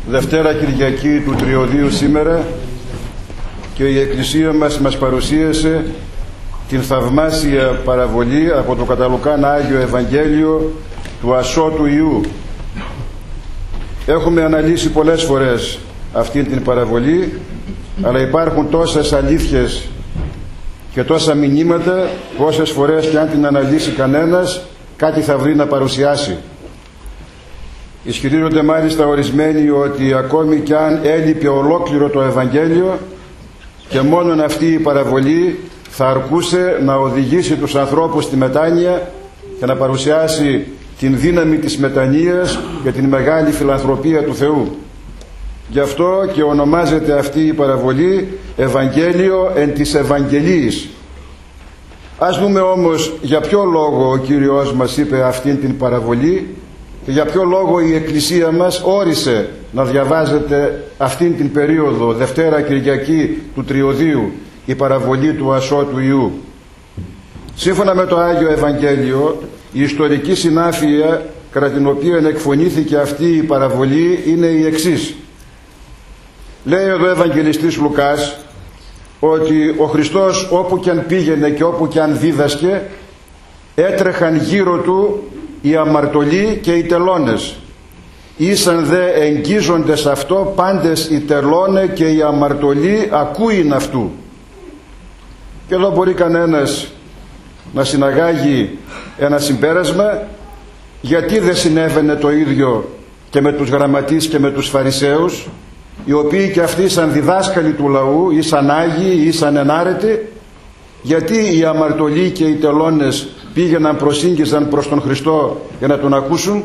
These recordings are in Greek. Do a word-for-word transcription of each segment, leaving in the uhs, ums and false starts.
Δευτέρα Κυριακή του Τριωδίου σήμερα, και η Εκκλησία μας μας παρουσίασε την θαυμάσια παραβολή από το κατά Λουκάν Άγιο Ευαγγέλιο του ασώτου Ιού. Έχουμε αναλύσει πολλές φορές αυτή την παραβολή, αλλά υπάρχουν τόσες αλήθειες και τόσα μηνύματα, πόσες φορές και αν την αναλύσει κανένας, κάτι θα βρει να παρουσιάσει. Ισχυρίζονται μάλιστα ορισμένοι ότι ακόμη κι αν έλειπε ολόκληρο το Ευαγγέλιο και μόνον αυτή η παραβολή θα αρκούσε να οδηγήσει τους ανθρώπους στη μετάνοια και να παρουσιάσει την δύναμη της μετανοίας και την μεγάλη φιλανθρωπία του Θεού. Γι' αυτό και ονομάζεται αυτή η παραβολή Ευαγγέλιο εν της Ευαγγελίης. Ας δούμε όμως για ποιο λόγο ο Κύριος μας είπε αυτήν την παραβολή και για ποιο λόγο η Εκκλησία μας όρισε να διαβάζεται αυτήν την περίοδο, Δευτέρα Κυριακή του Τριωδίου, η παραβολή του ασώτου Ιού. Σύμφωνα με το Άγιο Ευαγγέλιο, η ιστορική συνάφεια κατά την οποία εκφωνήθηκε αυτή η παραβολή είναι η εξής. Λέει εδώ ο Ευαγγελιστής Λουκάς ότι ο Χριστός όπου και αν πήγαινε και όπου και αν δίδασκε, έτρεχαν γύρω του οι αμαρτωλοί και οι τελώνες. Ήσαν δε εγγίζοντες αυτό πάντες οι τελώνε και οι αμαρτωλοί ακούειν αυτού. Και εδώ μπορεί κανένας να συναγάγει ένα συμπέρασμα, γιατί δεν συνέβαινε το ίδιο και με τους γραμματείς και με τους Φαρισαίους, οι οποίοι και αυτοί ήσαν διδάσκαλοι του λαού, ήσαν άγιοι, ήσαν ενάρετοι, γιατί οι αμαρτωλοί και οι τελώνες πήγαιναν, προσήγγιζαν προς τον Χριστό για να τον ακούσουν.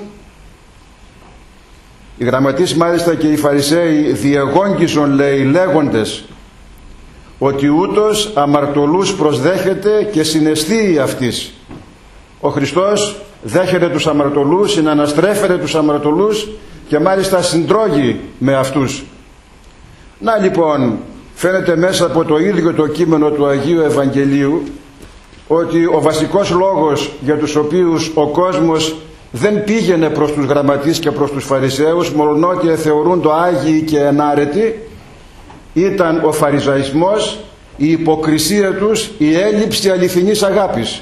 Οι γραμματείς μάλιστα και οι Φαρισαίοι διεγόγγιζον, λέει, λέγοντες ότι ούτως αμαρτωλούς προσδέχεται και συναισθείει αυτής. Ο Χριστός δέχεται τους αμαρτωλούς, συναναστρέφεται τους αμαρτωλούς και μάλιστα συντρώγει με αυτούς. Να λοιπόν, φαίνεται μέσα από το ίδιο το κείμενο του Αγίου Ευαγγελίου ότι ο βασικός λόγος για τους οποίους ο κόσμος δεν πήγαινε προς τους γραμματείς και προς τους Φαρισαίους, μόνο ότι θεωρούν το άγιοι και ενάρετοι, ήταν ο φαριζαϊσμός, η υποκρισία τους, η έλλειψη αληθινής αγάπης.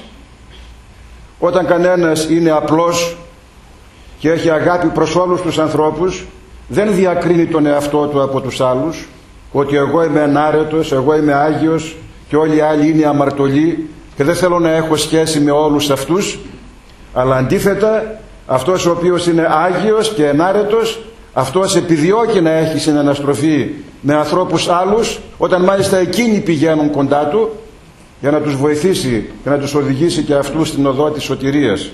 Όταν κανένας είναι απλός και έχει αγάπη προς όλους τους ανθρώπους, δεν διακρίνει τον εαυτό του από τους άλλους, ότι εγώ είμαι ενάρετος, εγώ είμαι άγιος και όλοι οι άλλοι είναι αμαρτωλοί και δεν θέλω να έχω σχέση με όλους αυτούς, αλλά αντίθετα αυτός ο οποίος είναι άγιος και ενάρετος, αυτός επιδιώκει να έχει συναναστροφή με ανθρώπους άλλους, όταν μάλιστα εκείνοι πηγαίνουν κοντά του, για να τους βοηθήσει και να τους οδηγήσει και αυτούς στην οδό της σωτηρίας.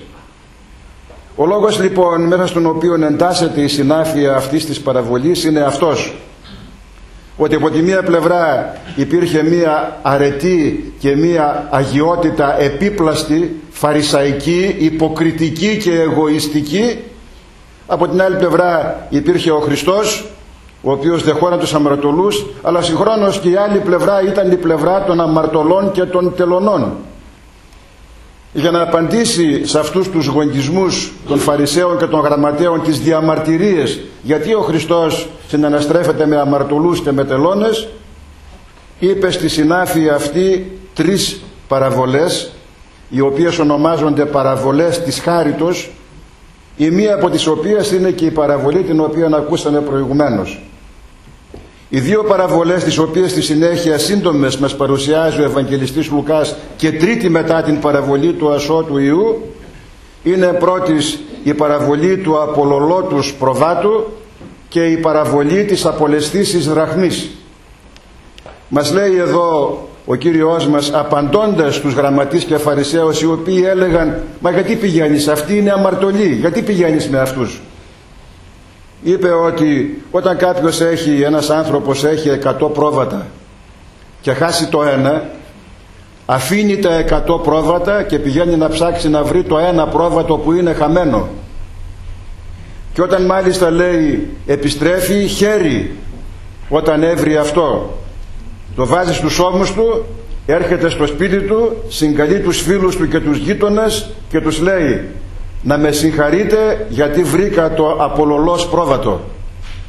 Ο λόγος λοιπόν μέσα στον οποίο εντάσσεται η συνάφεια αυτής της παραβολής είναι αυτός, ότι από τη μία πλευρά υπήρχε μία αρετή και μία αγιότητα επίπλαστη, φαρισαϊκή, υποκριτική και εγωιστική. Από την άλλη πλευρά υπήρχε ο Χριστός, ο οποίος δεχόταν τους αμαρτωλούς, αλλά συγχρόνως και η άλλη πλευρά ήταν η πλευρά των αμαρτωλών και των τελωνών. Για να απαντήσει σε αυτούς τους γογγισμούς των Φαρισαίων και των γραμματέων, τις διαμαρτυρίες γιατί ο Χριστός συναναστρέφεται με αμαρτωλούς και με τελώνες, είπε στη συνάφεια αυτή τρεις παραβολές, οι οποίες ονομάζονται παραβολές της χάριτος, η μία από τις οποίες είναι και η παραβολή την οποία ακούσαμε προηγουμένως. Οι δύο παραβολές, τις οποίες στη συνέχεια σύντομες μας παρουσιάζει ο Ευαγγελιστής Λουκάς και τρίτη μετά την παραβολή του ασώτου Ιού, είναι πρώτης η παραβολή του απολολότους προβάτου και η παραβολή της απολεσθήσης δραχμής. Μας λέει εδώ ο Κύριος μας, απαντώντας στους γραμματείς και Φαρισαίους, οι οποίοι έλεγαν «Μα γιατί πηγαίνεις, αυτοί είναι αμαρτωλοί, γιατί πηγαίνεις με αυτούς?» Είπε ότι όταν κάποιος έχει, ένας άνθρωπος έχει εκατό πρόβατα και χάσει το ένα, αφήνει τα εκατό πρόβατα και πηγαίνει να ψάξει να βρει το ένα πρόβατο που είναι χαμένο. Και όταν μάλιστα λέει επιστρέφει, χαίρει όταν έβρει αυτό. Το βάζει στους ώμους του, έρχεται στο σπίτι του, συγκαλεί τους φίλους του και τους γείτονες και τους λέει «Να με συγχαρείτε γιατί βρήκα το απολολός πρόβατο».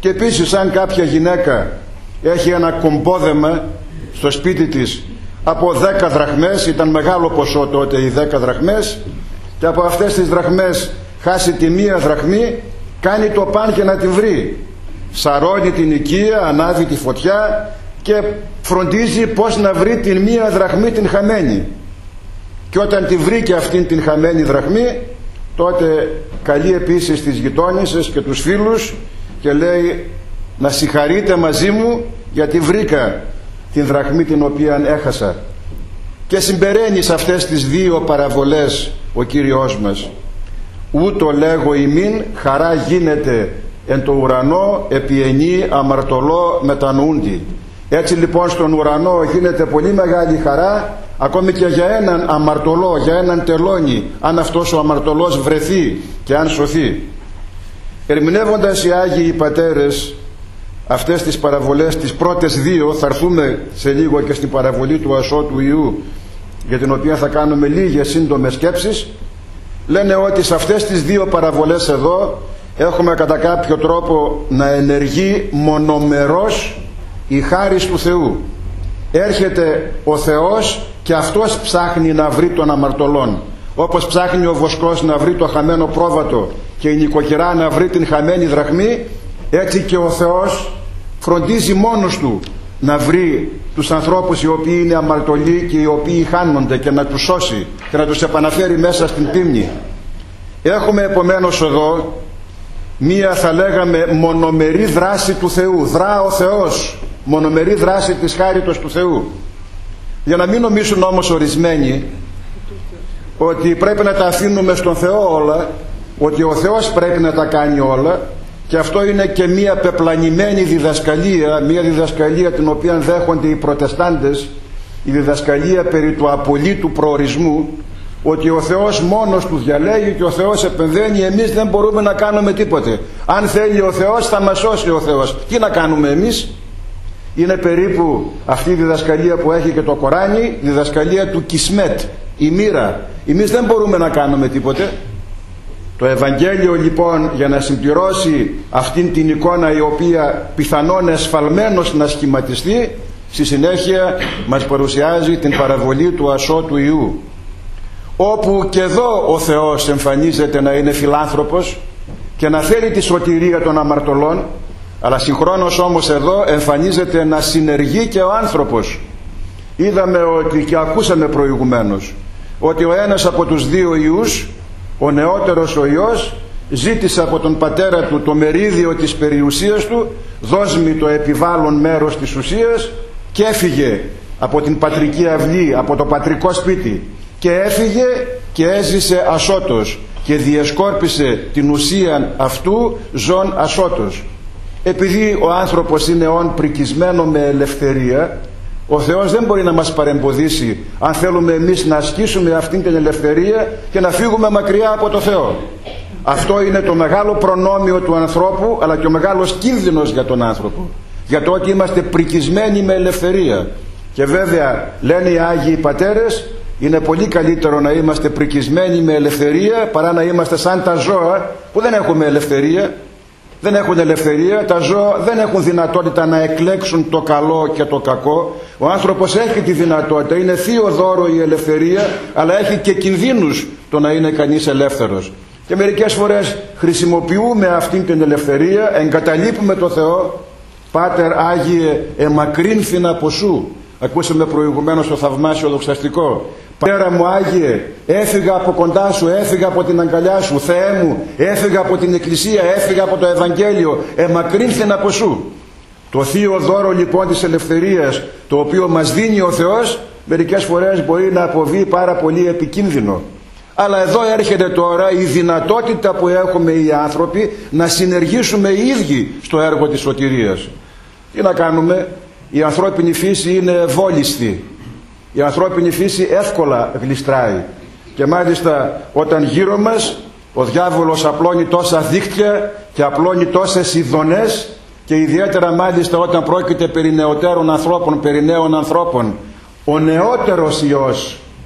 Και επίσης αν κάποια γυναίκα έχει ένα κομπόδεμα στο σπίτι της από δέκα δραχμές, ήταν μεγάλο ποσό τότε οι δέκα δραχμές, και από αυτές τις δραχμές χάσει τη μία δραχμή, κάνει το παν και να τη βρει. Σαρώνει την οικία, ανάβει τη φωτιά και φροντίζει πως να βρει την μία δραχμή την χαμένη. Και όταν τη βρήκε αυτήν την χαμένη δραχμή, τότε καλεί επίσης τις γειτόνισσες και τους φίλους και λέει να συγχαρείτε μαζί μου γιατί βρήκα την δραχμή την οποία έχασα. Και συμπεραίνει σε αυτές τις δύο παραβολές ο Κύριος μας: ούτω λέγω ημίν χαρά γίνεται εν το ουρανό επί ενή αμαρτωλό μετανοούντι. Έτσι λοιπόν στον ουρανό γίνεται πολύ μεγάλη χαρά ακόμη και για έναν αμαρτωλό, για έναν τελώνη, αν αυτός ο αμαρτωλός βρεθεί και αν σωθεί. Ερμηνεύοντας οι Άγιοι Πατέρες αυτές τις παραβολές, τις πρώτες δύο, θα έρθουμε σε λίγο και στην παραβολή του ασώτου Ιού, για την οποία θα κάνουμε λίγες σύντομες σκέψεις, λένε ότι σε αυτές τις δύο παραβολές εδώ έχουμε κατά κάποιο τρόπο να ενεργεί μονομερός η χάρις του Θεού. Έρχεται ο Θεός και αυτός ψάχνει να βρει τον αμαρτωλόν, όπως ψάχνει ο βοσκός να βρει το χαμένο πρόβατο και η νοικοκυρά να βρει την χαμένη δραχμή, έτσι και ο Θεός φροντίζει μόνος του να βρει τους ανθρώπους οι οποίοι είναι αμαρτωλοί και οι οποίοι χάνονται και να τους σώσει και να τους επαναφέρει μέσα στην πίμνη. Έχουμε επομένως εδώ μία, θα λέγαμε, μονομερή δράση του Θεού. Δρά ο Θεός, μονομερή δράση της χάριτος του Θεού. Για να μην νομίζουν όμως ορισμένοι ότι πρέπει να τα αφήνουμε στον Θεό όλα, ότι ο Θεός πρέπει να τα κάνει όλα, και αυτό είναι και μία πεπλανημένη διδασκαλία, μία διδασκαλία την οποία δέχονται οι προτεστάντες, η διδασκαλία περί του απολύτου προορισμού, ότι ο Θεός μόνος του διαλέγει και ο Θεός επεμβαίνει, εμείς δεν μπορούμε να κάνουμε τίποτε. Αν θέλει ο Θεός θα μας σώσει ο Θεός. Τι να κάνουμε εμείς? Είναι περίπου αυτή η διδασκαλία που έχει και το Κοράνι, η διδασκαλία του Κισμέτ, η μοίρα. Εμείς δεν μπορούμε να κάνουμε τίποτε. Το Ευαγγέλιο λοιπόν, για να συμπληρώσει αυτήν την εικόνα η οποία πιθανόν εσφαλμένος να σχηματιστεί, στη συνέχεια μας παρουσιάζει την παραβολή του ασώτου Ιού, όπου και εδώ ο Θεός εμφανίζεται να είναι φιλάνθρωπος και να θέλει τη σωτηρία των αμαρτωλών, αλλά συγχρόνως όμως εδώ εμφανίζεται να συνεργεί και ο άνθρωπος. Είδαμε ότι, και ακούσαμε προηγουμένως, ότι ο ένας από τους δύο Ιούς, ο νεότερος ο Υιός, ζήτησε από τον πατέρα του το μερίδιο της περιουσίας του, δώσ' μη το επιβάλλον μέρος της ουσίας, και έφυγε από την πατρική αυλή, από το πατρικό σπίτι, και έφυγε και έζησε ασώτος και διεσκόρπισε την ουσία αυτού ζών ασώτος. Επειδή ο άνθρωπος είναι όν πρικισμένο με ελευθερία, ο Θεός δεν μπορεί να μας παρεμποδίσει αν θέλουμε εμείς να ασκήσουμε αυτήν την ελευθερία και να φύγουμε μακριά από το Θεό. Αυτό είναι το μεγάλο προνόμιο του ανθρώπου, αλλά και ο μεγάλος κίνδυνος για τον άνθρωπο, για το ότι είμαστε πρικισμένοι με ελευθερία. Και βέβαια λένε οι Άγιοι Πατέρες, είναι πολύ καλύτερο να είμαστε πρικισμένοι με ελευθερία παρά να είμαστε σαν τα ζώα που δεν έχουμε ελευθερία. Δεν έχουν ελευθερία, τα ζώα δεν έχουν δυνατότητα να εκλέξουν το καλό και το κακό. Ο άνθρωπος έχει τη δυνατότητα, είναι θείο δώρο η ελευθερία, αλλά έχει και κινδύνους το να είναι κανείς ελεύθερος. Και μερικές φορές χρησιμοποιούμε αυτήν την ελευθερία, εγκαταλείπουμε το Θεό. Πάτερ Άγιε εμακρύνθην από σου. Ακούσαμε προηγουμένως το θαυμάσιο δοξαστικό. Πατέρα μου Άγιε, έφυγα από κοντά σου, έφυγα από την αγκαλιά σου. Θεέ μου, έφυγα από την Εκκλησία, έφυγα από το Ευαγγέλιο, εμακρύνθην από σου. Το θείο δώρο λοιπόν της ελευθερίας, το οποίο μας δίνει ο Θεός, μερικές φορές μπορεί να αποβεί πάρα πολύ επικίνδυνο. Αλλά εδώ έρχεται τώρα η δυνατότητα που έχουμε οι άνθρωποι να συνεργήσουμε οι ίδιοι στο έργο της σωτηρίας. Τι να κάνουμε? Η ανθρώπινη φύση είναι ευόλιστη. Η ανθρώπινη φύση εύκολα γλιστράει. Και μάλιστα όταν γύρω μας ο διάβολος απλώνει τόσα δίκτυα και απλώνει τόσες ειδονές, και ιδιαίτερα μάλιστα όταν πρόκειται περί νεωτέρων ανθρώπων, περί νέων ανθρώπων, ο νεότερος Υιός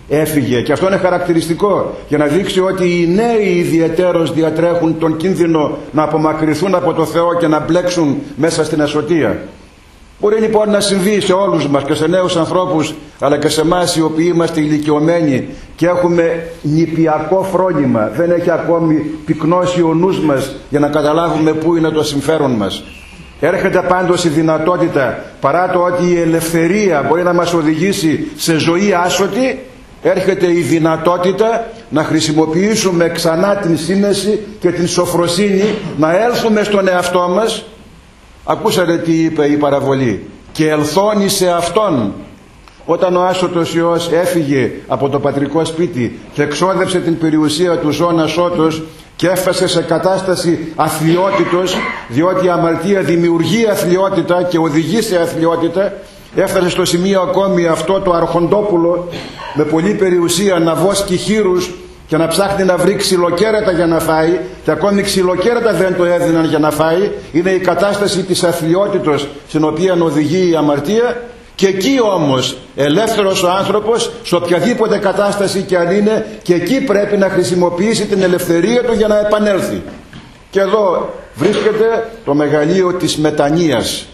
έφυγε, και αυτό είναι χαρακτηριστικό για να δείξει ότι οι νέοι ιδιαιτέρως διατρέχουν τον κίνδυνο να απομακρυνθούν από το Θεό και να μπλέξουν μέσα στην ασωτεία. Μπορεί λοιπόν να συμβεί σε όλους μας και σε νέους ανθρώπους, αλλά και σε εμάς οι οποίοι είμαστε ηλικιωμένοι και έχουμε νηπιακό φρόνημα, δεν έχει ακόμη πυκνώσει ο νους μας για να καταλάβουμε πού είναι το συμφέρον μας. Έρχεται πάντως η δυνατότητα, παρά το ότι η ελευθερία μπορεί να μας οδηγήσει σε ζωή άσωτη, έρχεται η δυνατότητα να χρησιμοποιήσουμε ξανά την σύνεση και την σοφροσύνη, να έλθουμε στον εαυτό μας. Ακούσατε τι είπε η παραβολή? Και ελθώνει σε Αυτόν. Όταν ο άσωτος Υιός έφυγε από το πατρικό σπίτι και εξόδεψε την περιουσία του ζώνα άσωτος και έφτασε σε κατάσταση αθλιότητος, διότι η αμαρτία δημιουργεί αθλιότητα και οδηγεί σε αθλιότητα, έφτασε στο σημείο ακόμη αυτό το αρχοντόπουλο με πολλή περιουσία να βόσκει χείρους και να ψάχνει να βρει ξυλοκέρατα για να φάει, και ακόμη ξυλοκέρατα δεν το έδιναν για να φάει. Είναι η κατάσταση της αθλιότητος στην οποία οδηγεί η αμαρτία. Και εκεί όμως ελεύθερος ο άνθρωπος, σε οποιαδήποτε κατάσταση και αν είναι, και εκεί πρέπει να χρησιμοποιήσει την ελευθερία του για να επανέλθει. Και εδώ βρίσκεται το μεγαλείο της μετανοίας.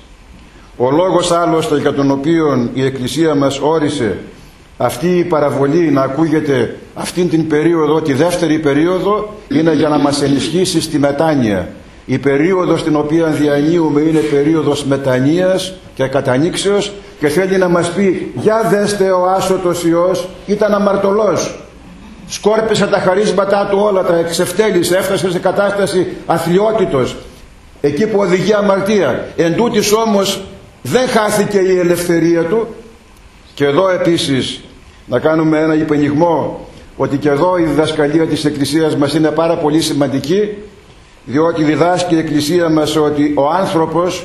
Ο λόγος άλλωστε για τον οποίο η Εκκλησία μας όρισε αυτή η παραβολή να ακούγεται αυτήν την περίοδο, τη δεύτερη περίοδο, είναι για να μας ενισχύσει στη μετάνοια. Η περίοδος την οποία διανύουμε είναι περίοδος μετανοίας και κατανοίξεως, και θέλει να μας πει: για δέστε, ο άσωτος Υιός ήταν αμαρτωλός, σκόρπισε τα χαρίσματά του όλα, τα εξευτέλισε, έφτασε σε κατάσταση αθλιότητος, εκεί που οδηγεί αμαρτία. Εν τούτης όμως δεν χάθηκε η ελευθερία του. Και εδώ επίσης να κάνουμε ένα υπενιγμό ότι και εδώ η διδασκαλία της Εκκλησίας μας είναι πάρα πολύ σημαντική, διότι διδάσκει η Εκκλησία μας ότι ο άνθρωπος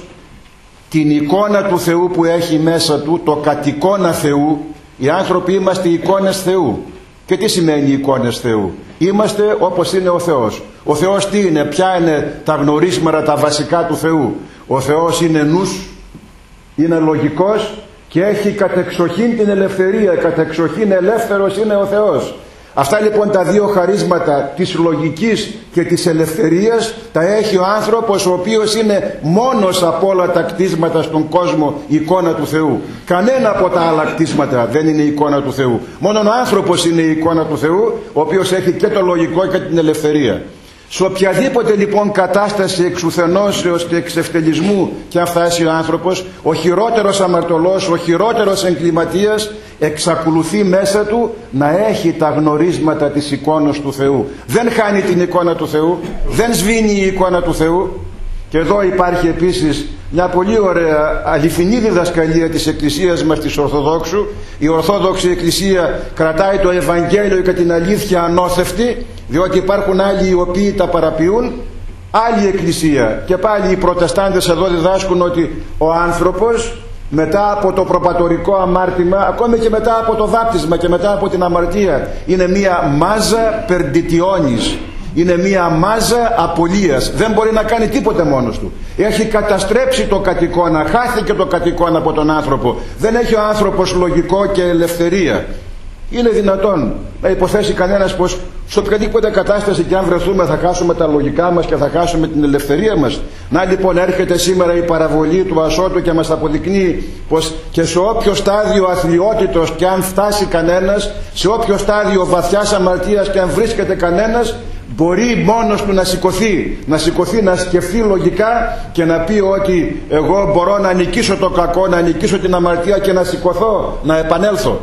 την εικόνα του Θεού που έχει μέσα του, το κατ' εικόνα Θεού, οι άνθρωποι είμαστε εικόνες Θεού. Και τι σημαίνει εικόνες Θεού? Είμαστε όπως είναι ο Θεός. Ο Θεός τι είναι? Ποια είναι τα γνωρίσματα τα βασικά του Θεού? Ο Θεός είναι νους, είναι λογικός και έχει κατεξοχήν την ελευθερία, κατεξοχήν ελεύθερος είναι ο Θεός. Αυτά λοιπόν τα δύο χαρίσματα της λογικής και της ελευθερίας τα έχει ο άνθρωπος, ο οποίος είναι μόνος από όλα τα κτίσματα στον κόσμο εικόνα του Θεού. Κανένα από τα άλλα κτίσματα δεν είναι εικόνα του Θεού. Μόνο ο άνθρωπος είναι η εικόνα του Θεού, ο οποίος έχει και το λογικό και την ελευθερία. Σε οποιαδήποτε λοιπόν κατάσταση εξουθενώσεως και εξευτελισμού και αν φτάσει ο άνθρωπος, ο χειρότερος αμαρτωλός, ο χειρότερος εγκληματίας εξακολουθεί μέσα του να έχει τα γνωρίσματα της εικόνας του Θεού. Δεν χάνει την εικόνα του Θεού, δεν σβήνει η εικόνα του Θεού. Και εδώ υπάρχει επίσης μια πολύ ωραία αληθινή διδασκαλία της Εκκλησίας μας της Ορθοδόξου. Η Ορθόδοξη Εκκλησία κρατάει το Ευαγγέλιο και την αλήθεια ανώθευτη, διότι υπάρχουν άλλοι οι οποίοι τα παραποιούν. Άλλη Εκκλησία, και πάλι οι Προτεστάντες εδώ διδάσκουν ότι ο άνθρωπος μετά από το προπατορικό αμάρτημα, ακόμη και μετά από το βάπτισμα και μετά από την αμαρτία, είναι μία μάζα περντιτιώνης. Είναι μία μάζα απολίας. Δεν μπορεί να κάνει τίποτε μόνος του. Έχει καταστρέψει το κατ' εικόνα, χάθηκε το κατ' εικόνα από τον άνθρωπο. Δεν έχει ο άνθρωπος λογικό και ελευθερία. Είναι δυνατόν να υποθέσει κανένας πως σε οποιαδήποτε κατάσταση και αν βρεθούμε θα χάσουμε τα λογικά μας και θα χάσουμε την ελευθερία μας? Να λοιπόν έρχεται σήμερα η παραβολή του ασώτου και μας αποδεικνύει πως και σε όποιο στάδιο αθλιότητος και αν φτάσει κανένας, σε όποιο στάδιο βαθιάς αμαρτίας και αν βρίσκεται κανένας, μπορεί μόνος του να σηκωθεί, να σηκωθεί, να σκεφτεί λογικά και να πει ότι εγώ μπορώ να νικήσω το κακό, να νικήσω την αμαρτία και να σηκωθώ, να επανέλθω.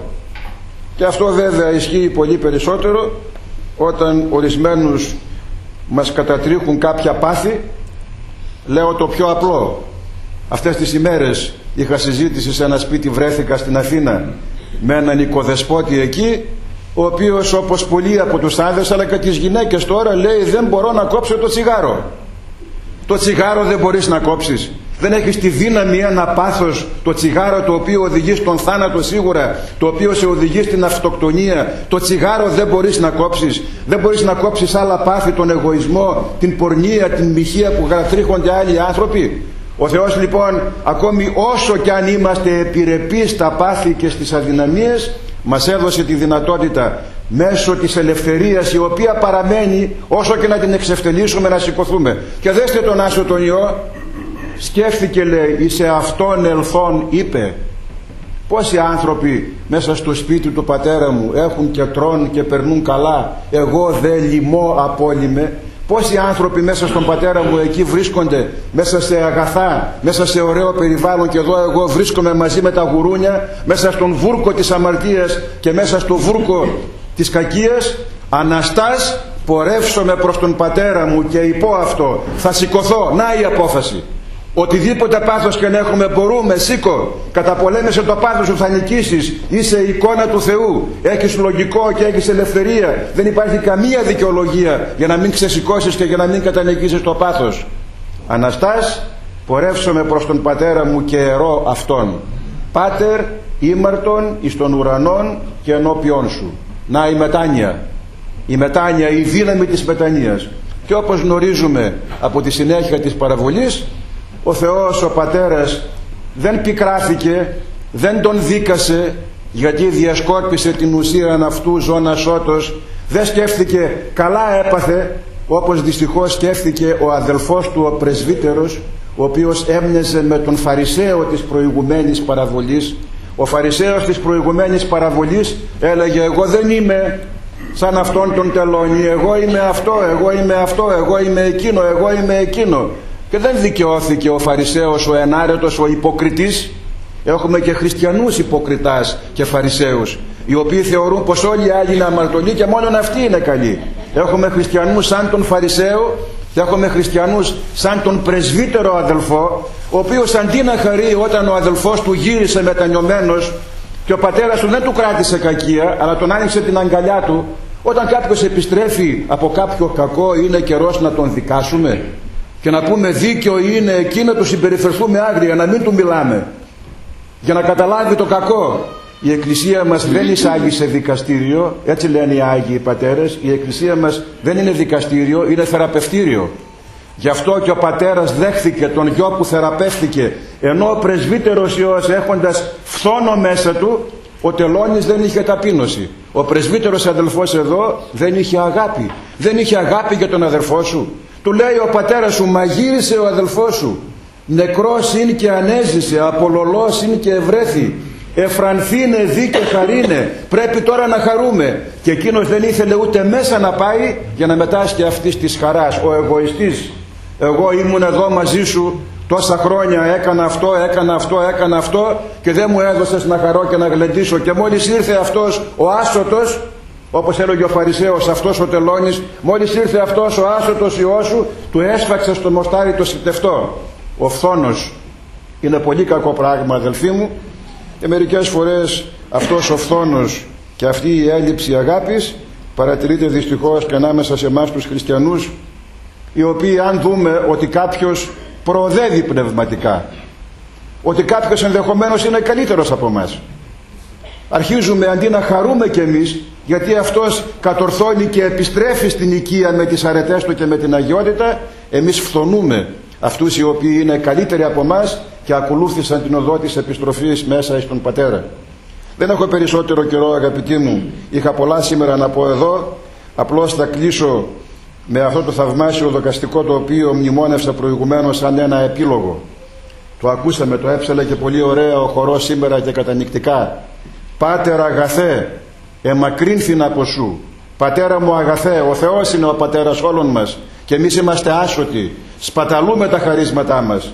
Και αυτό βέβαια ισχύει πολύ περισσότερο όταν ορισμένους μας κατατρίχουν κάποια πάθη. Λέω το πιο απλό. Αυτές τις ημέρες είχα συζήτηση σε ένα σπίτι, βρέθηκα στην Αθήνα με έναν οικοδεσπότη εκεί, ο οποίος όπως πολλοί από τους άνδρες αλλά και τις γυναίκες τώρα λέει: δεν μπορώ να κόψω το τσιγάρο. Το τσιγάρο δεν μπορείς να κόψεις? Δεν έχεις τη δύναμη ένα πάθος, το τσιγάρο το οποίο οδηγεί στον θάνατο σίγουρα, το οποίο σε οδηγεί στην αυτοκτονία? Το τσιγάρο δεν μπορείς να κόψεις? Δεν μπορείς να κόψεις άλλα πάθη, τον εγωισμό, την πορνεία, την μοιχεία που κατατρίχονται άλλοι άνθρωποι? Ο Θεός λοιπόν, ακόμη όσο κι αν είμαστε επιρρεπείς στα πάθη και στις αδυναμίες, μας έδωσε τη δυνατότητα μέσω της ελευθερίας, η οποία παραμένει όσο και να την εξευτελίσουμε, να σηκωθούμε. Και δέστε τον Άσο τον Υιό, σκέφτηκε, λέει, εις αυτόν ελθόν είπε. Πόσοι άνθρωποι μέσα στο σπίτι του πατέρα μου έχουν και τρώνε και περνούν καλά, εγώ δε λιμώ απόλυμε. Πόσοι άνθρωποι μέσα στον πατέρα μου εκεί βρίσκονται, μέσα σε αγαθά, μέσα σε ωραίο περιβάλλον, και εδώ εγώ βρίσκομαι μαζί με τα γουρούνια, μέσα στον βούρκο της αμαρτίας και μέσα στο βούρκο της κακίας. Αναστάς πορεύσομαι προς τον πατέρα μου και υπό αυτό θα σηκωθώ. Να η απόφαση. Οτιδήποτε πάθος και να έχουμε, μπορούμε, σήκω, καταπολέμησε το πάθος σου, θα νικήσεις, είσαι εικόνα του Θεού, έχεις λογικό και έχεις ελευθερία, δεν υπάρχει καμία δικαιολογία για να μην ξεσηκώσεις και για να μην κατανικήσεις το πάθος. Αναστάς πορεύσομαι προς τον πατέρα μου και ερώ αυτόν. Πάτερ ήμαρτον εις των ουρανών και ενώπιόν σου. Να η μετάνοια, η μετάνοια, η δύναμη της μετανοίας. Και όπως γνωρίζουμε από τη συνέχεια της παραβολής, ο Θεός ο Πατέρας δεν πικράθηκε, δεν τον δίκασε, γιατί διασκόρπισε την ουσία αυτού ζώνα σώτος. Δεν σκέφτηκε καλά έπαθε, όπως δυστυχώς σκέφτηκε ο αδελφός του ο πρεσβύτερος, ο οποίος έμοιαζε με τον Φαρισαίο της προηγουμένης παραβολής. Ο Φαρισαίος της προηγουμένης παραβολής έλεγε, εγώ δεν είμαι σαν αυτόν τον τελώνη, εγώ είμαι αυτό, εγώ είμαι αυτό, εγώ είμαι εκείνο, εγώ είμαι εκείνο. Και δεν δικαιώθηκε ο Φαρισαίος, ο ενάρετος, ο υποκριτής. Έχουμε και χριστιανούς υποκριτάς και Φαρισαίους, οι οποίοι θεωρούν πως όλοι οι άλλοι είναι αμαρτωλοί και μόνο αυτοί είναι καλοί. Έχουμε χριστιανούς σαν τον Φαρισαίο και έχουμε χριστιανούς σαν τον πρεσβύτερο αδελφό, ο οποίος αντί να χαρεί όταν ο αδελφός του γύρισε μετανιωμένος και ο πατέρας του δεν του κράτησε κακία, αλλά τον άνοιξε την αγκαλιά του, όταν κάποιος επιστρέφει από κάποιο κακό, είναι καιρός να τον δικάσουμε και να πούμε δίκαιο είναι εκεί, να του συμπεριφερθούμε άγρια, να μην του μιλάμε, για να καταλάβει το κακό. Η Εκκλησία μας δεν εισάγει σε δικαστήριο, έτσι λένε οι Άγιοι Πατέρες. Η Εκκλησία μας δεν είναι δικαστήριο, είναι θεραπευτήριο. Γι' αυτό και ο Πατέρας δέχθηκε τον γιο που θεραπεύτηκε, ενώ ο πρεσβύτερος Υιός, έχοντας φθόνο μέσα του, ο τελώνης δεν είχε ταπείνωση. Ο πρεσβύτερος αδελφός εδώ δεν είχε αγάπη. Δεν είχε αγάπη για τον αδελφό σου. Του λέει ο πατέρας σου, μαγείρισε ο αδελφός σου, νεκρός είναι και ανέζησε, απολωλός είναι και ευρέθη, εφρανθήνε δι και χαρίνε, πρέπει τώρα να χαρούμε. Και εκείνος δεν ήθελε ούτε μέσα να πάει για να μετάσχει αυτής της χαράς. Ο εγωιστής, εγώ ήμουν εδώ μαζί σου τόσα χρόνια, έκανα αυτό, έκανα αυτό, έκανα αυτό και δεν μου έδωσες να χαρώ και να γλεντήσω, και μόλις ήρθε αυτός ο άσωτος, όπως έλεγε ο Φαρισαίος, αυτός ο τελώνης, μόλις ήρθε αυτός ο άσωτος Υιός σου, του έσφαξε στο μοστάρι το σιτευτό. Ο φθόνος είναι πολύ κακό πράγμα, αδελφοί μου, και μερικές φορές αυτός ο φθόνος και αυτή η έλλειψη αγάπης παρατηρείται δυστυχώς και ανάμεσα σε εμάς τους χριστιανούς, οι οποίοι, αν δούμε ότι κάποιος προοδεύει πνευματικά, ότι κάποιος ενδεχομένως είναι καλύτερος από εμάς, αρχίζουμε αντί να χαρούμε κι εμείς, γιατί αυτός κατορθώνει και επιστρέφει στην οικία με τις αρετές του και με την αγιότητα, εμείς φθονούμε αυτούς οι οποίοι είναι καλύτεροι από εμάς και ακολούθησαν την οδό της επιστροφής μέσα στον Πατέρα. Δεν έχω περισσότερο καιρό, αγαπητοί μου, είχα πολλά σήμερα να πω εδώ, απλώς θα κλείσω με αυτό το θαυμάσιο δοκαστικό, το οποίο μνημόνευσα προηγουμένως σαν ένα επίλογο. Το ακούσαμε, το έψαλε και πολύ ωραία ο χορός σήμερα και κατανυκτικά. Πάτερ αγαθέ, εμακρύνθην από σου. Πατέρα μου αγαθέ, ο Θεός είναι ο πατέρας όλων μας και εμείς είμαστε άσωτοι, σπαταλούμε τα χαρίσματά μας.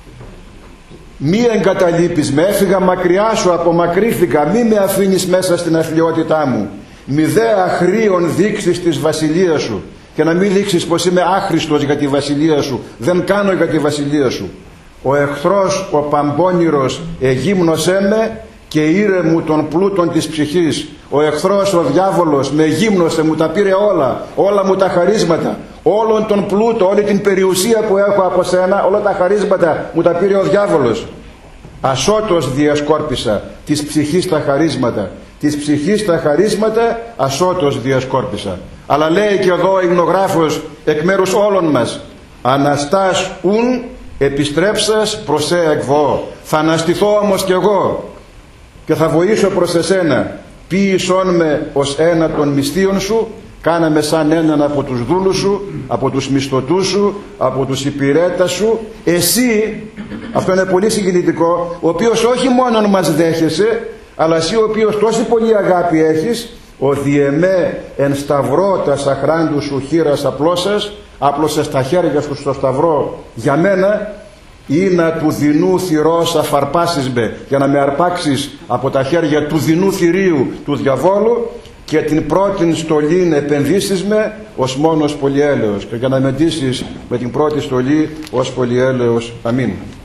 Μη εγκαταλείπεις με, έφυγα μακριά σου, απομακρύθηκα, μη με αφήνεις μέσα στην αθλιότητά μου. Μη δε αχρήων δείξεις της βασιλείας σου, και να μην δείξεις πως είμαι άχρηστος για τη βασιλεία σου, δεν κάνω για τη βασιλεία σου. Ο εχθρός ο παμπώνυρος εγύμνωσέ με και ήρε μου των πλούτων της ψυχής. Ο εχθρός ο διάβολος με γύμνωσε, μου τα πήρε όλα, όλα μου τα χαρίσματα, όλον τον πλούτο, όλη την περιουσία που έχω από σένα, όλα τα χαρίσματα μου τα πήρε ο διάβολος. Ασώτος διασκόρπισα της ψυχής τα χαρίσματα, της ψυχής τα χαρίσματα ασώτος διασκόρπισα. Αλλά λέει και εδώ ο υμνογράφος εκ μέρους όλων μας, αναστάς ουν επιστρέψας προς σε εκβώ. Θα αναστηθώ όμως κι εγώ και θα βοήσω προς εσένα Ποίησόν με ως ένα των μυστίων σου, κάναμε σαν έναν από τους δούλους σου, από τους μισθωτούς σου, από τους υπηρέτας σου. Εσύ, αυτό είναι πολύ συγκινητικό, ο οποίος όχι μόνον μας δέχεσαι, αλλά εσύ ο οποίος τόση πολύ αγάπη έχεις, ο διεμέ εν σταυρό τα σαχράντου σου χείρας απλώσας, άπλωσες τα χέρια σου στο σταυρό για μένα, ή να του δεινού θυρός αφαρπάσεις με, για να με αρπάξεις από τα χέρια του δεινού θηρίου του διαβόλου, και την πρώτη στολή επενδύσεις με ως μόνος πολυέλεος, και για να με ντύσεις με την πρώτη στολή ως πολυέλεος. Αμήν.